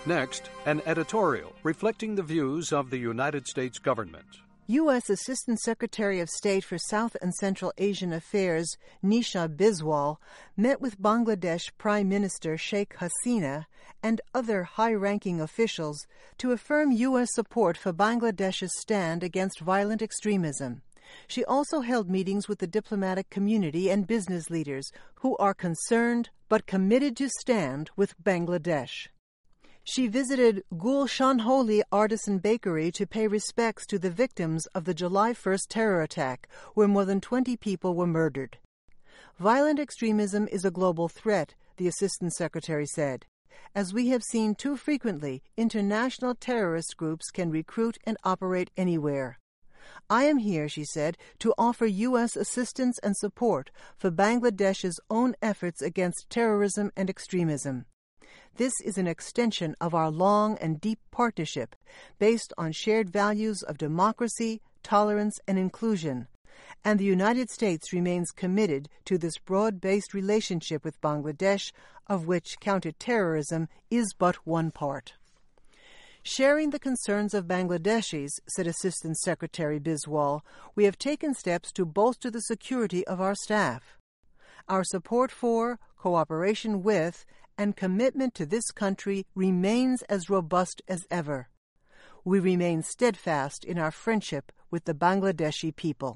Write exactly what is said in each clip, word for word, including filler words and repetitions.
Next, an editorial reflecting the views of the United States government. U S Assistant Secretary of State for South and Central Asian Affairs, Nisha Biswal, met with Bangladesh Prime Minister Sheikh Hasina and other high-ranking officials to affirm U S support for Bangladesh's stand against violent extremism. She also held meetings with the diplomatic community and business leaders who are concerned but committed to stand with Bangladesh. She visited Gulshanholi Artisan Bakery to pay respects to the victims of the July first terror attack, where more than twenty people were murdered. Violent extremism is a global threat, the Assistant Secretary said. As we have seen too frequently, international terrorist groups can recruit and operate anywhere. I am here, she said, to offer U S assistance and support for Bangladesh's own efforts against terrorism and extremism. This is an extension of our long and deep partnership based on shared values of democracy, tolerance, and inclusion, and the United States remains committed to this broad-based relationship with Bangladesh, of which counterterrorism is but one part. Sharing the concerns of Bangladeshis, said Assistant Secretary Biswal, we have taken steps to bolster the security of our staff. Our support for, cooperation with, and commitment to this country remains as robust as ever. We remain steadfast in our friendship with the Bangladeshi people.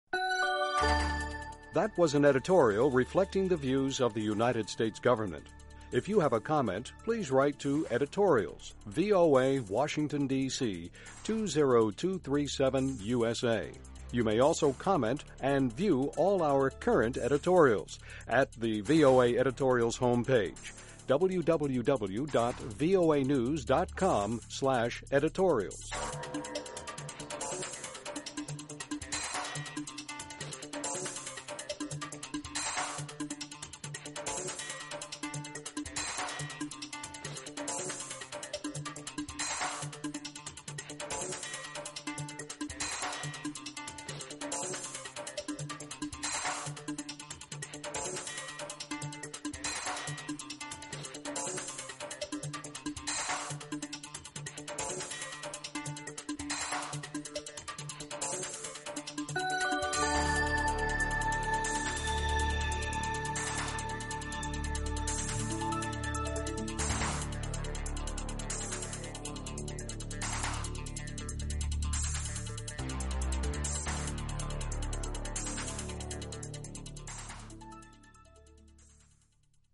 That was an editorial reflecting the views of the United States government. If you have a comment, please write to Editorials, V O A, Washington, D C two zero two three seven U S A. You may also comment and view all our current editorials at the V O A Editorials homepage, w w w dot voa news dot com slash editorials.